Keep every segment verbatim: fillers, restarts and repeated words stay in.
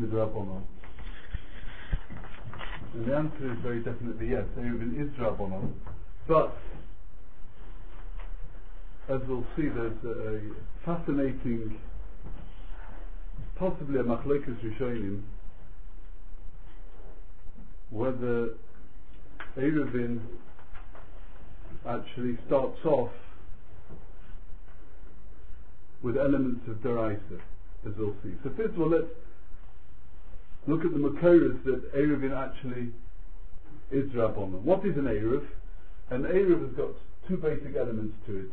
Drabonon? And the answer is very definitely yes, Eruvin is Drabonon. But, as we'll see, there's a, a fascinating, possibly a Machlokes Rishonim, whether Eruvin actually starts off with elements of Deraisa, as we'll see. So first of all, let's look at the Makoros that Eruvin actually is Drabonon. What is an Eruv? An Eruv has got two basic elements to it.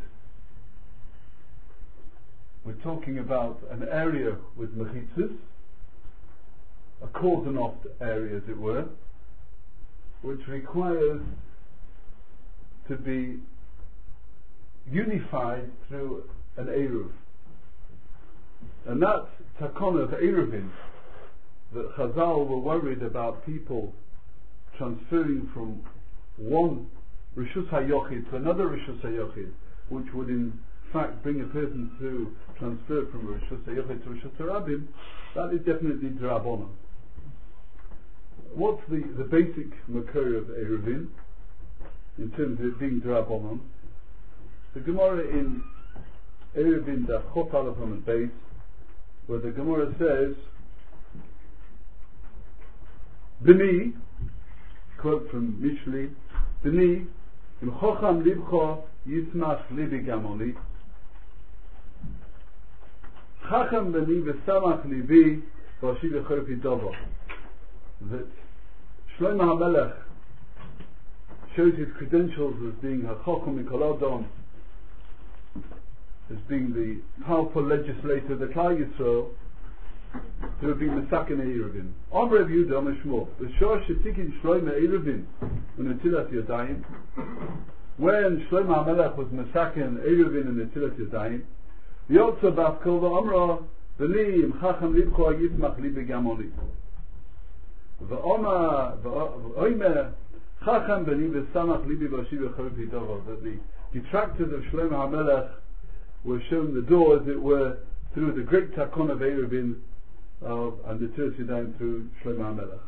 We're talking about an area with mechitzas, a cordon off area, as it were, which requires to be unified through an Eruv. And that takon of Eruvin that Chazal were worried about people transferring from one Rishus HaYochid to another Rishus HaYochid, which would in fact bring a person to transfer from Rishus HaYochid to Rishus HaRabim, that is definitely Drabonon. What's the, the basic makor of Eruvin in terms of it being Drabonon? The Gemara in Eruvin da Chot Aleph on the base, where the Gemara says, B'ni, quote from Mishli, B'ni, Im Chocham Libcho Yismach Libi Gamoli, Chacham B'ni V'samach Libi V'ashi V'chopi Dovo. That Shlomo HaMelech shows his credentials as being a Chocham Mikol Adon, as being the powerful legislator of the Klal Yisrael, to have been Mesaken Eruvin. Om Rav Yehuda Om Shmuel, B'shor Shetikin Shlomo Eruvin U'Netilas Yadayim, when Shlomo HaMelech was Mesaken Eruvin and Netilas Yadayim, Yotza Bas Kol V'Omra B'ni Im Chacham Libcho Yismach Libi Gamoli V'Oma V'Oime Chacham B'ni V'Samach Libi V'Ashi V'Chopi Dovo, that the detractors of Shlomo HaMelech were shown the door, as it were, through the great takon of Eruvin uh, and the Tiras Yadayim through Shlomo HaMelech.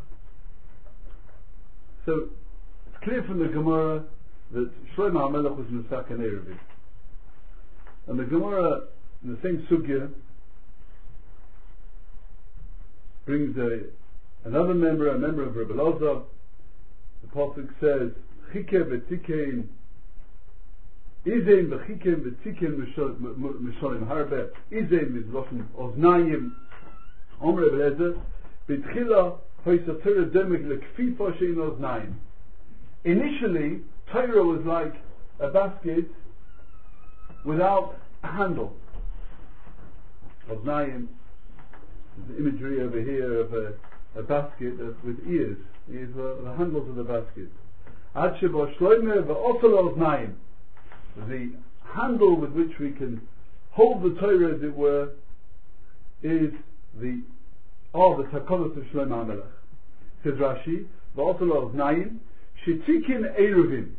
So it's clear from the Gemara that Shlomo HaMelech was Mesaken Eruvin. And the Gemara, in the same sugya, brings a, another member, a member of Rebbe Elazar. The pasuk says, Chike v'tikein Izein v'chikim v'tzikim m'sholim harbe. Izein is loshen oznayim. Omer Rebbe B'tchila hoysatira demek lekfifa shein oznayim. Initially, Torah was like a basket without a handle. Oznayim is the imagery over here of a, a basket of, with ears. These were the handles of the basket. Ad sheba shloime v'osel oznayim. The handle with which we can hold the Torah, as it were, is the oh the takonos of Shlomo HaMelech. Says Rashi, v'osel oznayim shetikin eruvin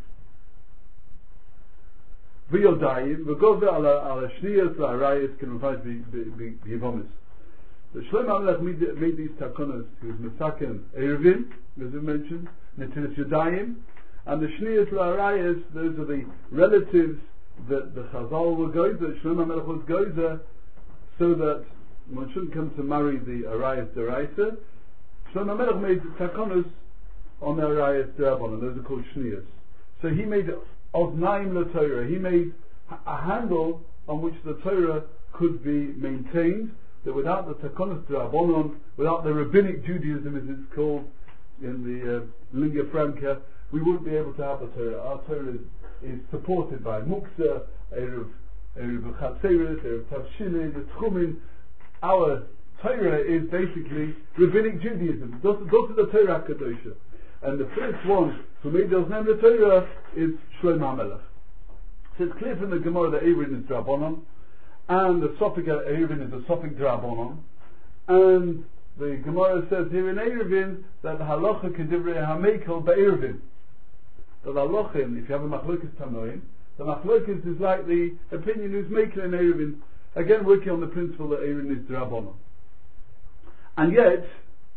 v'yodayim v'gove ala shniyos la'arayis can provide b'yivomis. The Shlomo HaMelech made, made these takonos. He was Mesaken Eruvin, as we mentioned, Netilas Yadayim, and the Shniyos La'arayis, those are the relatives that the Chazal were gozer, that Shlomo HaMelech was gozer, so that one shouldn't come to marry the Arayis Deraisa. Shlomo HaMelech made the takonos on the Arayis Derabon, and those are called Shniyos. So he made Oznaim LaTorah, he made a handle on which the Torah could be maintained, that without the takonos Derabonon, without the rabbinic Judaism as it's called in the uh, Lingua Franca, we wouldn't be able to have the Torah. Our Torah is, is supported by Muksa, Erev Chatzeres, Erev Tavshilin, the Tchumin. Our Torah is basically rabbinic Judaism. Those, those are the Torah Kadosha. And the first one who made those names the Torah is Shlomo HaMelech. So it's clear from the Gemara that Eruvin is Drabonon, and the Sophic Eruvin is a Sophic Drabonon, and the Gemara says here in Eruvin that the halacha kedivrei hamekel be'eruvin. That the halacha, if you have a machlokes tanoim, the machlokes is like the opinion who's making in Eruvin, again working on the principle that Eruvin is Drabonon. And yet,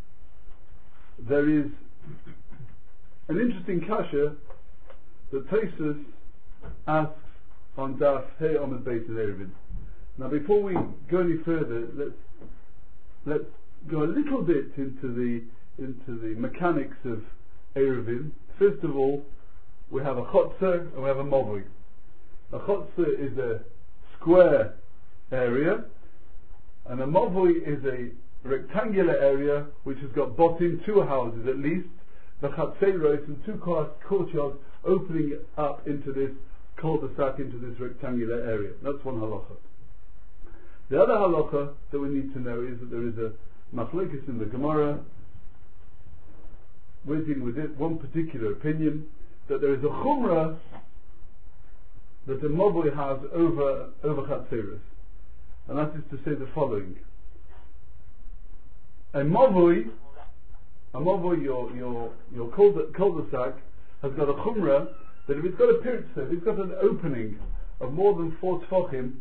there is an interesting kasha that Tosfos asks on Daf Hey Omid Beis in Eruvin. Now, before we go any further, let's let's go a little bit into the into the mechanics of Eruvin. First of all, we have a chotzer and we have a mavoi. A chotzer is a square area, and a mavoi is a rectangular area which has got bottom two houses at least, the chatzeros and two courtyards opening up into this cul-de-sac, into this rectangular area. That's one halacha. The other halacha that we need to know is that there is a machlokes in the Gemara. We're dealing with it, one particular opinion, that there is a chumrah that the mavoi has over over chatzeros, and that is to say the following: a mavoi, a mavoi, your your your cul-de-sac has got a chumrah that if it's got a pirzah, if it's got an opening of more than four tefachim,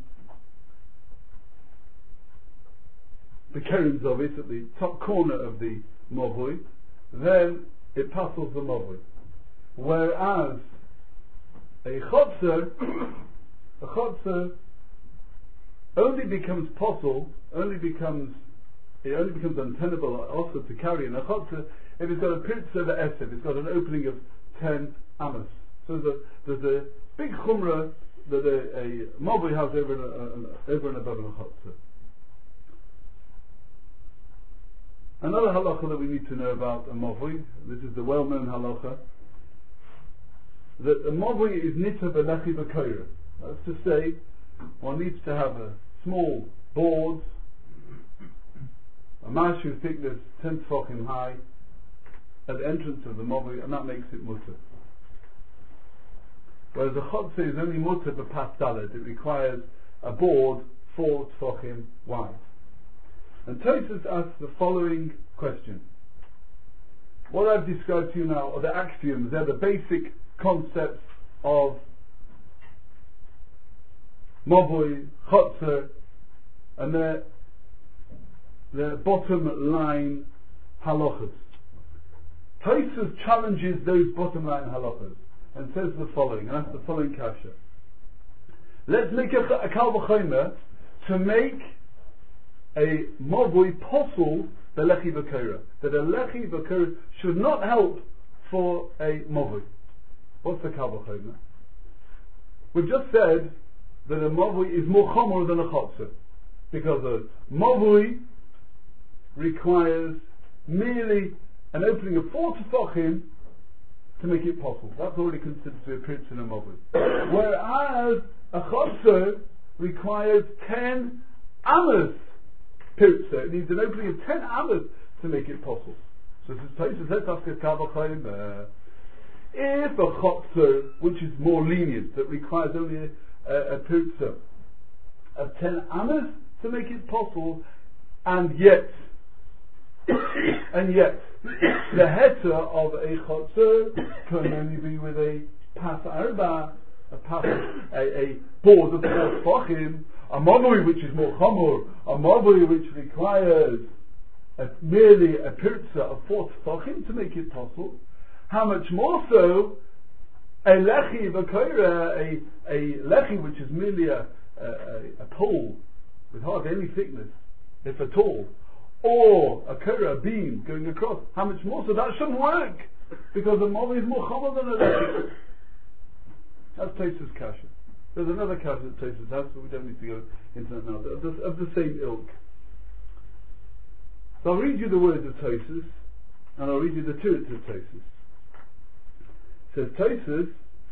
the kerins of it at the top corner of the mavoi, then it passes the mavoi. Whereas a chotzer, a chotzer only becomes possible, only becomes it only becomes untenable also to carry in a chotzer if it's got a pirzah v'esev, it's got an opening of ten amos. So there's a, there's a big chumrah that a, a mavoi has over and, uh, over and above a chotzer. Another halacha that we need to know about a mavoi, this is the well-known halacha, that a mavoi is nita b'lechi b'koira. That's to say, one needs to have a small board, a mashu thickness ten tefachim high, at the entrance of the mavoi, and that makes it mutter. Whereas a chotzer is only mutter b'pas daled, it requires a board four tefachim wide. And Tosfos asks the following question. What I've described to you now are the axioms, they're the basic concepts of mavoi, chotzer, and their, their bottom line halachas. Tosfos challenges those bottom line halachas and says the following, and that's the following kasha. Let's make a, a kal v'chomer to make a mavoi posel the lechi v'koira, that a lechi v'koira should not help for a mavoi. What's the kal v'chomer? We've just said that a mavoi is more chomer than a chotzer, because a mavoi requires merely an opening of four tefachim to make it possible. That's already considered to be a pirzah in a mavoi. Whereas a chotzer requires ten amos pirzah. It needs an opening of ten amos to make it possible. So this is Tosfos, let's ask a kal v'chomer. If a chotzer, which is more lenient, that requires only a, a, a pirzah of ten amos to make it possible, and yet, and yet, the heter of a chotzer can only be with a pas arba, a pas, a, a board of four tefachim, a mavoi which is more chomer, a mavoi which requires a, merely a pirzah of four tefachim to make it possible. How much more so a lechi v'koira, a, a lechi which is merely a, a, a pole with hardly any thickness, if at all, or a koira, a beam going across. How much more so? That shouldn't work, because a mavoi is more chomer than a lechi. That's Tosfos kasha. There's another kasha that Tosfos has, but we don't need to go into that now, of the, of the same ilk. So I'll read you the words of Tosfos, and I'll read you the Turets of Tosfos. Says Tosfos,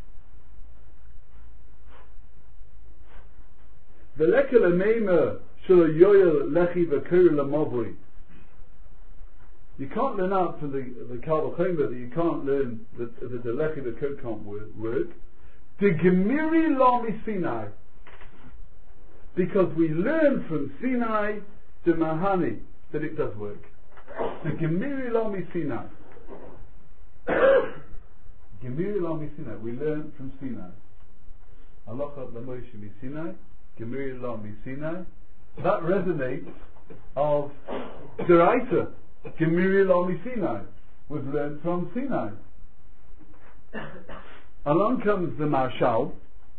the lekel ameima shel yoyel lechi v'koira lamavoi. You can't learn out from the the kal v'chomer that you can't learn that, that the lechi v'koira can't work. The gemiri la Sinai, because we learn from Sinai the mahani that it does work. The gemiri la Sinai. Gemiri la Sinai. We learn from Sinai. Halacha la Moshe mi Sinai. Gemiri la Sinai. That resonates of Deraita. Gemiri la Sinai. we've learned from Sinai. Along comes the Marshal,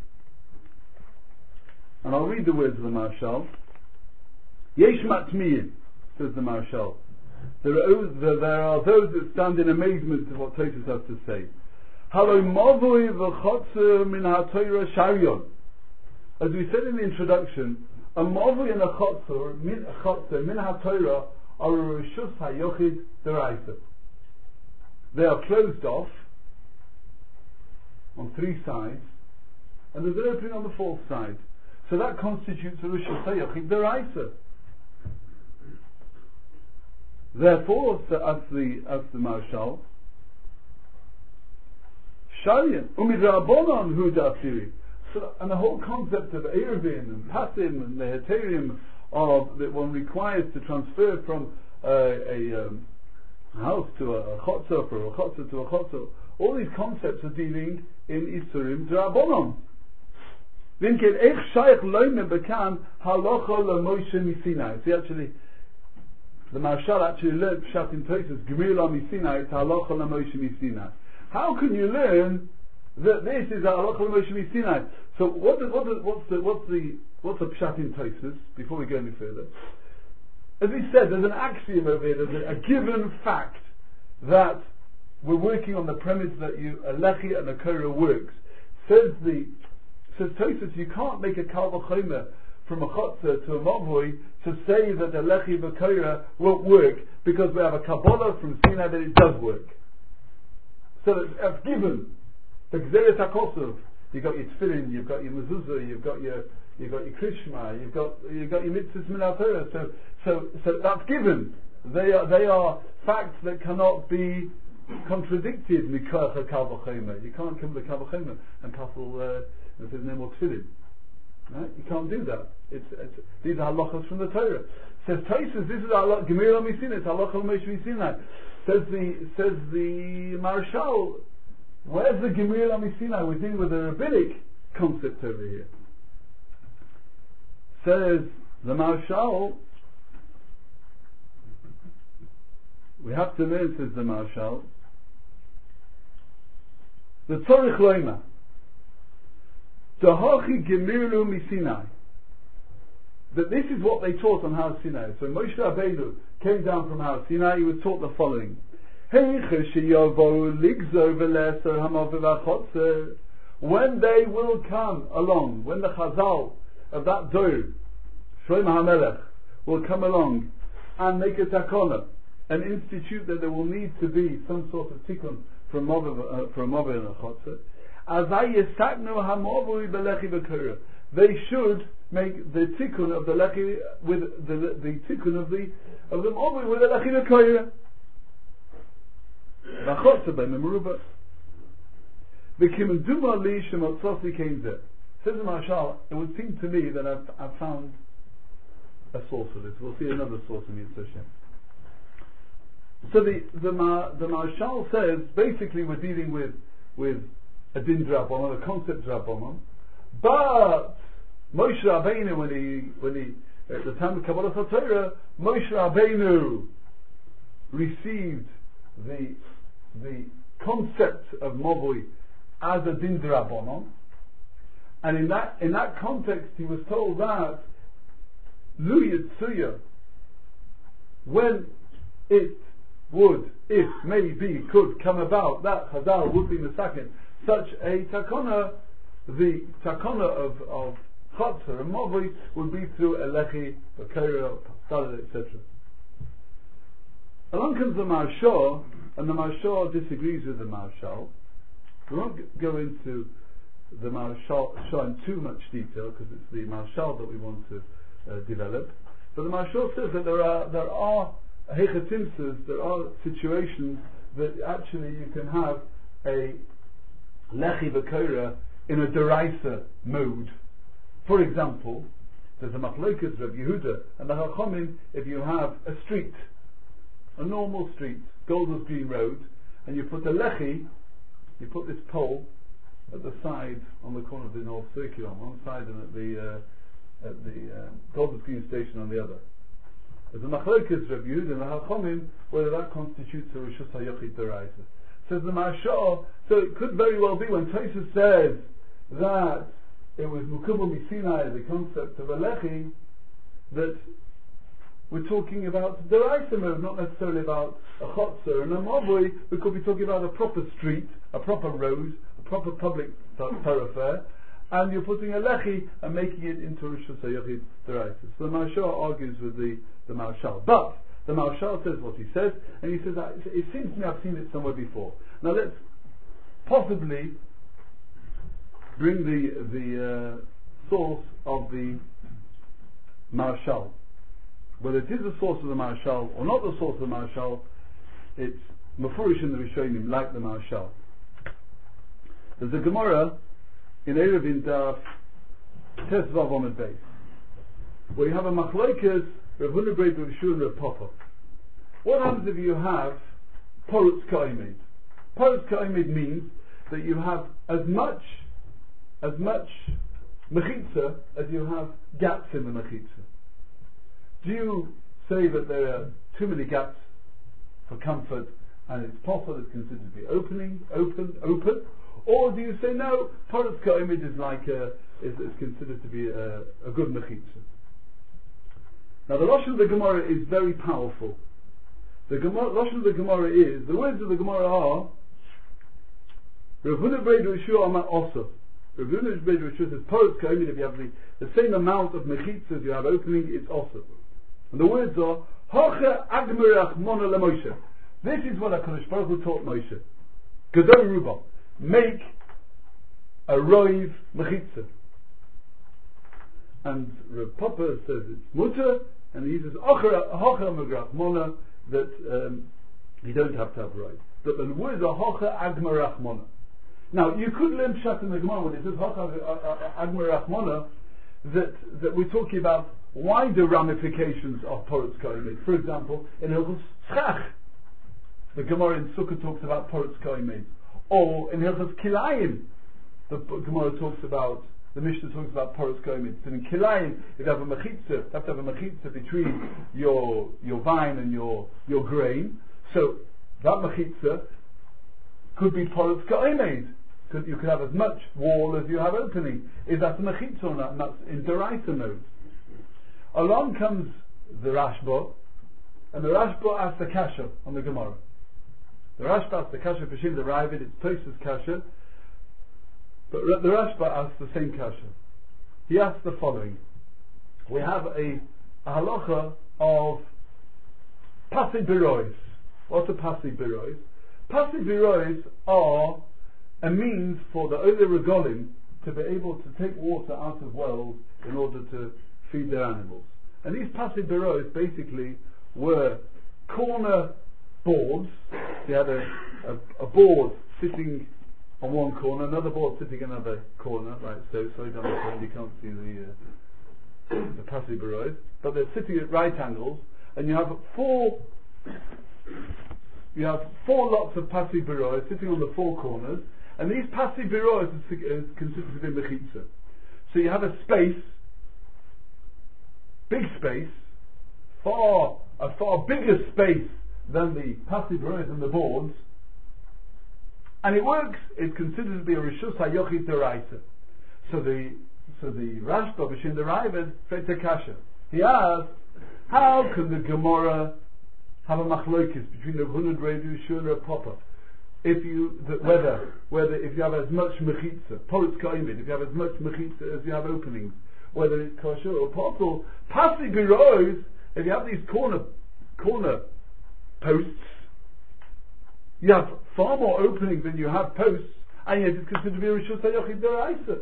and I'll read the words of the Marshal. Yesh matmiyin, says the Marshal. There are, there are those that stand in amazement to what Tosfos has to say. Halo mavoi v'chotzer min ha'Torah sharion. As we said in the introduction, a mavoi and a chotzer min chotzer min ha'Torah are a reshus hayochid deraisa. They are closed off on three sides, and there's an opening on the fourth side. So that constitutes a reshus hayochid deraisa. Therefore, so as the as the Marshal, Shalian umidrabonon hu da'asiri. So, and the whole concept of Eruvin and Pasim and the Heterium of that one requires to transfer from uh, a um, house to a, a chotzer, or a chotzer to a chotzer. All these concepts are dealing in Isurim Drabonon. Vinken ech shaykh loime bekan halacha leMoshe miSinai. See, actually, the Marshal actually learned Pshat in Tosfos Gemir la miSinai to halacha leMoshe miSinai. How can you learn that this is halacha leMoshe miSinai? So what the, what the, what's the what's the what's the Pshat in Tosfos? Before we go any further, as he said, there's an axiom over here. There's a, a given fact that we're working on the premise that you a lechi and a korah works. Says the says Tosfos, you can't make a kal v'chomer from a chotzer to a mavoi to say that the lechi v'korah won't work because we have a Kabbalah from Sinai that it does work. So that's, that's given. The Gzeres HaKosov, you've got your tefillin, you've got your mezuzah, you've got your you've got your krishma, you've got you've got your mitzvahs min Torah. So so so that's given. They are they are facts that cannot be contradicted. Mikoach kal v'chomer. You can't come to kal v'chomer and passel uh, and there's no more tefillin. Right? You can't do that. It's, it's, these are halachas from the Torah. Says Tosfos, this is halachas Gemir la miSinai. It's halacha l'Moshe miSinai. Says the says the Marshal, where's the Gemir la miSinai? We're dealing with a rabbinic concept over here. Says the Marshal, we have to learn, says the Marshal, the Tzorich Loima, Dahachi Gemir lu miSinai. That this is what they taught on Har Sinai. So Moshe Rabbeinu came down from Har Sinai. He was taught the following: when they will come along, when the Chazal of that Dor, Shlomo HaMelech, will come along and make a takona and institute that there will need to be some sort of tikkun from Mover uh, from Mover and a Chotzer, they should make the tikkun of the lechi with the the tikkun of the of the mover with the lechi v'koyra. V'chotzer by memuruba. V'kimenduma li shemotzosi came there. Says the Marshal, it would seem to me that I've I've found a source of this. We'll see another source in Yitzhak. So the the Mar, the Marshal says basically we're dealing with with a din drabonon, a concept drabonon, but Moshe Rabbeinu, when he, when he, at the time of Kabbalah Torah, Moshe Rabbeinu received the the concept of Mavoi as a din drabonon, and in that in that context, he was told that Lu Yitzuya, when it would, if maybe, could come about that Chazal would be Mesakin such a takona, the takona of of Chotzer and Mavoi would be through Elechi, Bakera, Pastada, et cetera. Along comes the Marshal, and the Marshal disagrees with the Marshal. We won't g- go into the Marshal in too much detail because it's the Marshal that we want to uh, develop. But the Marshal says that there are there are hechatimsas, there are situations that actually you can have a Lechi Bakera in a deraisa mode. For example, there's a machlokas of Yehuda and the Chachamim. If you have a street, a normal street, Golders Green Road, and you put a lechi, you put this pole at the side on the corner of the North Circular on one side and at the uh, at the uh, Golders Green station on the other. There's a machlokes Reb Yehuda and the Hachomim whether that constitutes a Rishus HaYochid D'Oraisa. Says the Marshal, so it could very well be when Tosfos says that it was Mukubal Misinai, the concept of a Lechi, that we're talking about D'Oraisa mode, not necessarily about a Chotzer and a Mavoi. We could be talking about a proper street, a proper road, a proper public thoroughfare, and you're putting a Lechi and making it into Rishus HaYochid D'Oraisa. So the Marshal argues with the, the Marshal. But the Marshal says what he says, and he says that it seems to me I've seen it somewhere before. Now let's possibly bring the the uh, source of the Marshal. Whether it is the source of the Marshal or not the source of the Marshal, it's Mefurish in the Rishonim, like the Marshal. There's a Gemara in Eruvin Daf Tes Vav Amud Beis, where you have a Machlokes Rav Huna Brei Rav Shua and Rav Papa. What happens if you have Porutz Ka'imid? Porutz Ka'imid means that you have as much as much mechitza as you have gaps in the mechitza. Do you say that there are too many gaps for comfort and it's possible it's considered to be opening, open, open? Or do you say no, Porutz Ka'imid is like a, is, is considered to be a, a good mechitza? Now the Lashon of the Gemara is very powerful. The Lashon of the Gemara is, the words of the Gemara are, Rav Huna Brei Rav Shua Amar Osa. Rav Huna Brei Rav Shua says, Porutz Ka'imid, if you have the, the same amount of mechitza as you have opening, it's Osa. And the words are, Hoche Agmerach Mona LeMoshe. This is what HaKadosh Baruch Hu taught Moshe. Gadol Ruba. Make a roiv mechitza. And Rav Papa says it's mutter, and he says hocha megrach mona, that um, you don't have to have roiv. But the words are hocha agmarach mona. Now you could learn pshat in the Gemara when it says hocha agmarach mona, that that we're talking about wider ramifications of Porutz Ka'imid. For example, in Hilchos Schach, the Gemara in Sukkah talks about Porutz Ka'imid. Or in Hilchos Kilayim, the Gemara talks about, the Mishnah talks about Porutz Ka'imid. So in Kilayim, if you have a mechitza, you have to have a mechitza between your your vine and your your grain. So that mechitza could be Porutz Ka'imid. Could, you could have as much wall as you have opening. Is that a mechitza or not? And that's in D'Oraisa mode. Along comes the Rashba, and the Rashba asks the Kasha on the Gemara. The Rashba asks the Kasha for Shin the Ravid, it's Tosfos Kasha, but the Rashba asks the same Kasha. He asks the following. We have a, a halacha of Pasi Birois. What's a Pasi Birois? Pasi Birois are a means for the Ole Regolim to be able to take water out of wells in order to feed their animals. And these Pasi Birois basically were corner boards. They had a, a, a board sitting on one corner, another board sitting in another corner, right, so sorry down the phone, you can't see the uh, the Pasi Birois, but they're sitting at right angles, and you have four you have four lots of Pasi Birois sitting on the four corners, and these Pasi Birois is considered to be mechitza. So you have a space, big space, far a far bigger space than the Pasi Birois and the boards, and it works. It's considered to be a Rishus HaYochid D'Oraisa. So the so the Rashba B'Shin the Ravid Feta Kasha. He asks, how can the Gemara have a machlokes between the Huna Brei Rav Shua and Rav Papa? If you the, whether whether if you have as much mechitza, Porutz Ka'imid, if you have as much mechitza as you have openings, whether it's kosher or possible, Pasi Birois, if you have these corner corner posts, you have far more openings than you have posts, and yet it's considered to be a Rishus HaYochid D'Oraisa.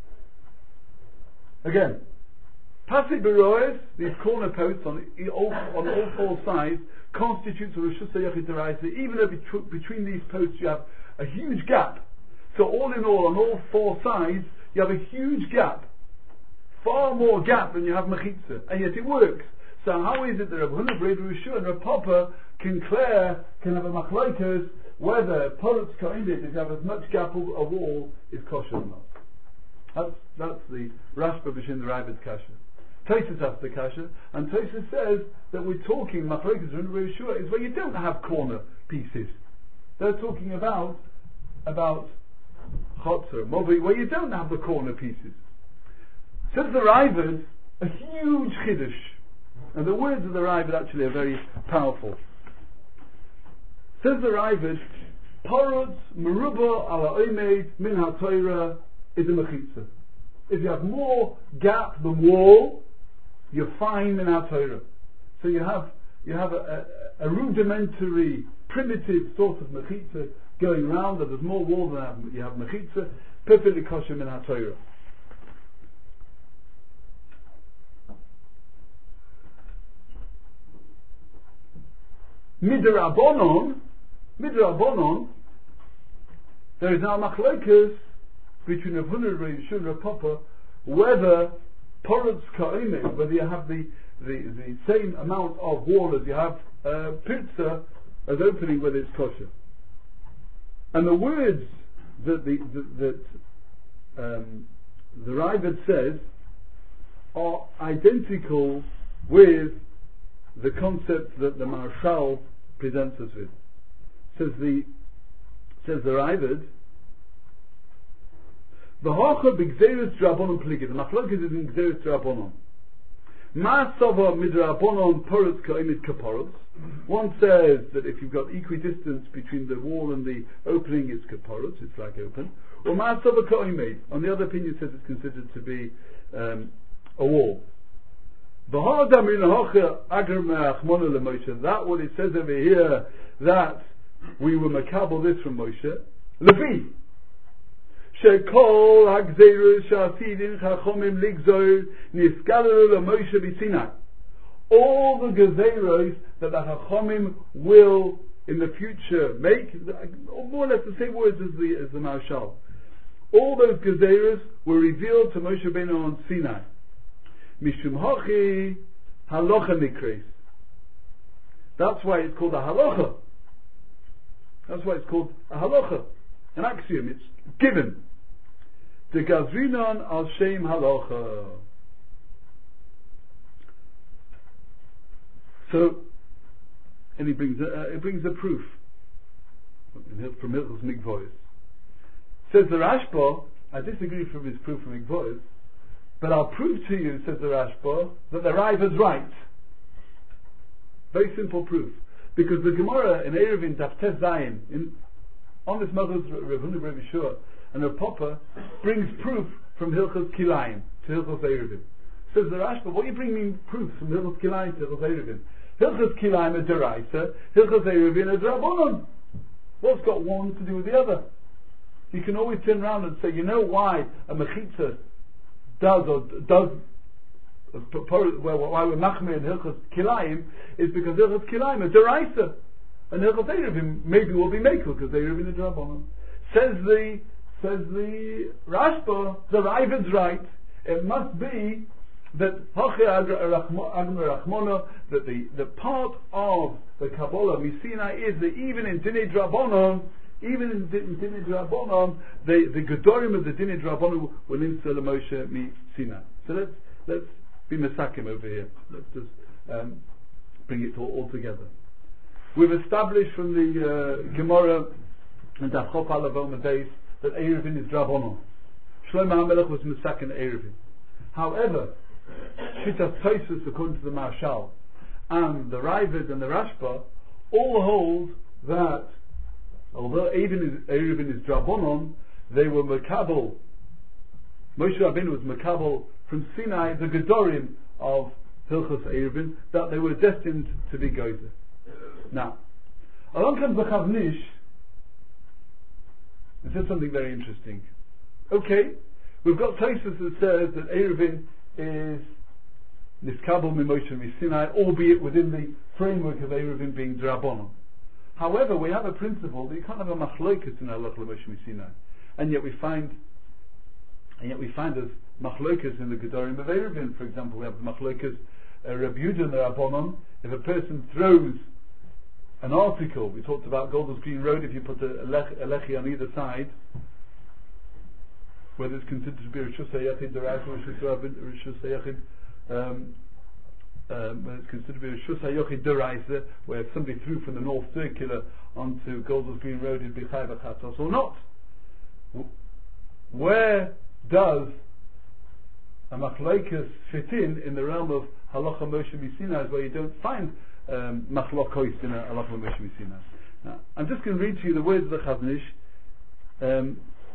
Again, Pasi Birois, these corner posts on all, on all four sides, constitutes a Rishus HaYochid D'Oraisa, even though bet- between these posts you have a huge gap. So all in all, on all four sides, you have a huge gap. Far more gap than you have mechitza, and yet it works. So how is it that Rav Huna Brei Rav Shua and Rav Papa can clear, can have a machlokes whether Porutz Ka'imid, if you have as much gap of a wall, is kosher or not? That's that's the Rashba B'Shin the Ravid Kasha. Tosfos asks the kasha, and Tosfos says that we're talking machlokes and Rav Yeshua is where you don't have corner pieces. They're talking about about chotzer, movi, where you don't have the corner pieces. Says the Ravad, a huge chiddush, and the words of the Ravad actually are very powerful. Says the Ravad, parutz meruba ala oimed min ha-Torah is a mechitza. If you have more gap than wall, you're fine in our Torah. So you have you have a, a, a rudimentary, primitive sort of mechitza going around, that there's more wall than you have mechitza, perfectly kosher in our Torah. Midrabanon, midrabanon, there is now machlokas between Rav Huna, Rav Yeshua, and Rav Papa, whether porutz ka'omer, whether you have the, the, the same amount of wall as you have uh, pirza as opening, whether it's kosher. And the words that the, the that um, the Ravad says are identical with the concept that the Marshal presents us with. Says the says the Ravad, the Hocha b'gzeirus drabonon pligi. The machlokas is in gzeirus drabonon. Ma sova midrabonon porutz ka'imid kaporutz. One says that if you've got equidistance between the wall and the opening, it's kaporutz, it's like open. Or ma sova ka'imid. On the other opinion, says it's considered to be um, a wall. That what it says over here, that we were makabel this from Moshe. Lefi shekol hagzerus shasidin chachomim ligzor niskalu leMoshe b'Sinai. All the gezeros that the chachomim will in the future make, more or less the same words as the as the Marshal. All those gezeros were revealed to Moshe Rabbeinu on Sinai. Mishum Hachi Halacha Nikres. That's why it's called a halacha. That's why it's called a halacha, an axiom. It's given. The Gazrinon al Shem Halacha. So, and he brings a, uh, he brings a proof from Hilchos Mikvois. Says the Rashba, I disagree from his proof from Mikvois, but I'll prove to you, says the Rashba, that the Ravad is right. Very simple proof. Because the Gemara in Eruvin Taftes Zayin, in on this Mother's Rav Huna Rav Yeshua and Rav Papa, brings proof from Hilchos Kilayim to Hilchos Eruvin. Says the Rashba, what are you bringing proof from Hilchos Kilayim to Hilchos Eruvin? Hilchos Kilayim are Deraisa, Hilchos Eruvin are Drabonon. What's got one to do with the other? You can always turn around and say, you know why a mechitza does or does why we're machmir in Hilchos Kilayim is because Hilchos Kilayim are Deraisa, and Hilchos Eruvin maybe will be Mekel because Eruvin are Drabonon. Says the says the Rashba, the Ravid's right. It must be that that the the part of the Kabbalah Misina is that even in Dinei Drabonon, even in Dinei Drabonon, the the Gedorim of the Dinei Drabonon will insert Moshe Misina. So let's let's be Mesakim over here. Let's just um, bring it all, all together. We've established from the uh, Gemara and Dachop Alavon Days that Eruvin is Drabonon. Shlomo HaMelech was Mesakim Eruvin. However, Shitas Tosfos, according to the Marshal, and the Ravad and the Rashba, all hold that although Eruvin is, Eruvin is Drabonon, they were Makabel. Moshe Rabbeinu was Makabel from Sinai, the Gedorim of Hilchos Eruvin, that they were destined to be Gozer. Now, along comes the Chavnish and says something very interesting. Okay, we've got Tosfos that says that Eruvin is Niskabel Mimoshe Misinai, albeit within the framework of Eruvin being Drabonon. However, we have a principle that you can't have a machlokas in Halach Moshe Misinai, and yet we find, and yet we find as machlokas in the Gedorim of Eruvin. For example, we have the machlokas uh, Reb Yehuda and the Rabbanon. If a person throws an article, we talked about Golders Green Road, if you put a, a, lech, a lechi on either side, whether it's considered to be Rishus HaYachid, the Rashus HaYachid, um, um, when it's considered to be a Rishus HaYochid D'Oraisa, where if somebody threw from the North Circular onto Golders Green Road, it'd be Chai B'Chatos or not. W- where does a Machlokas fit in in the realm of Halacha Moshe Misinai, where you don't find um, Machlokos in a Halacha Moshe Misinai? Now, I'm just going to read to you the words of the Chazon Ish, um,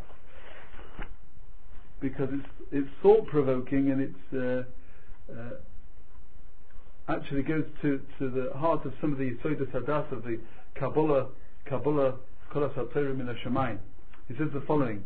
because it's it's thought provoking and it's uh, uh, actually goes to, to the heart of some of the Yisodas Hadas of the Kabbalah Kabbalah Kolas HaTorah Min HaShamayim. He says the following.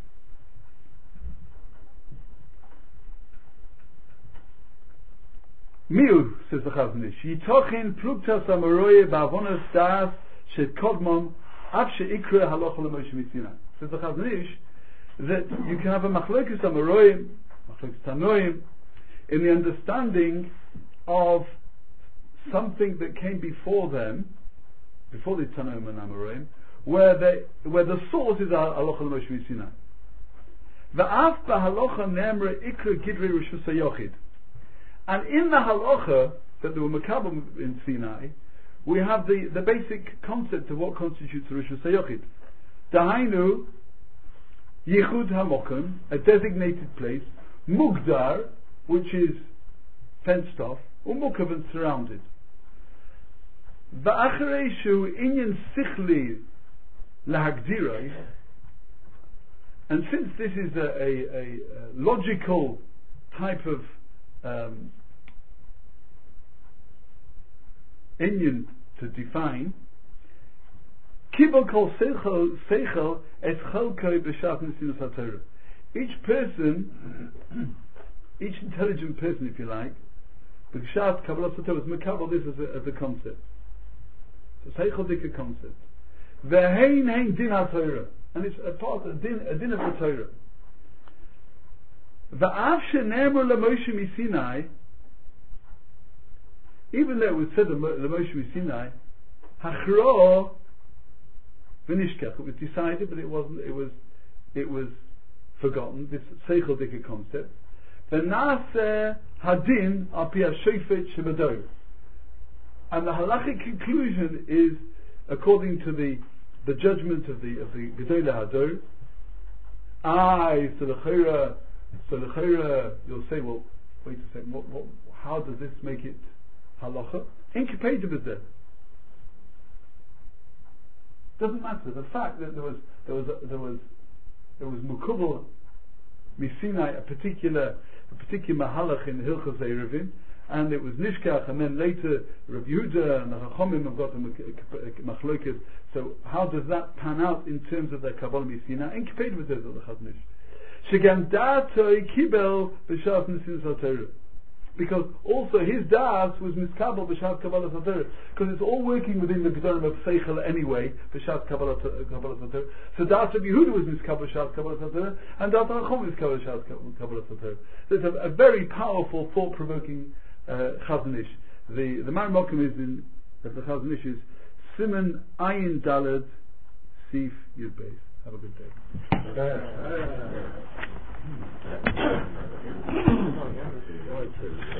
Miu, says the Chazon Ish, Yitochin pluktas amaroye ba'avonos das shet kodmom af she'ikra halacha l'Moshe Misinai. Says the Chazon Ish that you can have a machlokus amaroyim, machlokus tanoim, in the understanding of something that came before them, before the tanoim and amaroyim, where they, where the source is halacha l'Moshe Misinai. Va'af ba'halacha nemra ikra gidrei Rishus HaYochid. And in the halacha that they were makabel in Sinai, we have the, the basic concept of what constitutes a Rishus HaYochid. Dahainu, Yichud HaMokum, a designated place, Mugdar, which is fenced off, or Mukav and surrounded. Va'achareishu inyan sichli lahagdiroi, and since this is a, a, a, a logical type of um, inyan to define, Kibol kol seichel seichel es chalkoi b'shat nesinus haTorah. Each person, each intelligent person, if you like, b'shat kabbalas haTorah is mekabel this as a, as a concept. So seichel dika concept. V'hein hein din haTorah, and it's a part of din, a din of the Torah. V'av she'nemar l'Moshe Misinai, even though it was said l'Moshe Misinai, hachro v'nishkach, it was decided, but it wasn't. It was, it was forgotten. This seichel dika concept. V'naseh hadin al pi hashofet shebador, and the halachic conclusion is according to the the judgment of the of the Gedolei Hador. I so the chayra, so the chayra, you'll say, well, wait a second, what, what, how does this make it halacha? Incapacitive is there. Doesn't matter. The fact that there was there was a, there was there was mukubal misinai, a particular a particular mahalach in Hilchos Eruvin, and it was nishkach, and then later Rav Yehuda and the Chachomim have got a machlokas. So how does that pan out in terms of their Kabbalah Misinai? Incapacitive is there, the Chazon Ish. Shegam da'atoi kibel b'shat nesinus haTorah. Because also his das was miskabel b'shat Kabbalah haTorah. Because it's all working within the Gedolim of Seichel anyway, b'shat Kabbalah haTorah. So das of Yehuda was miskabel b'shat Kabbalah haTorah, and das of Chachom was miskabel b'shat Kabbalah haTorah. So it's a, a very powerful, thought-provoking uh, Chazon Ish. The the Mar Mokum is in that the Chazon Ish is Siman Ayin Daled Sif Yud Beis. Have a good day.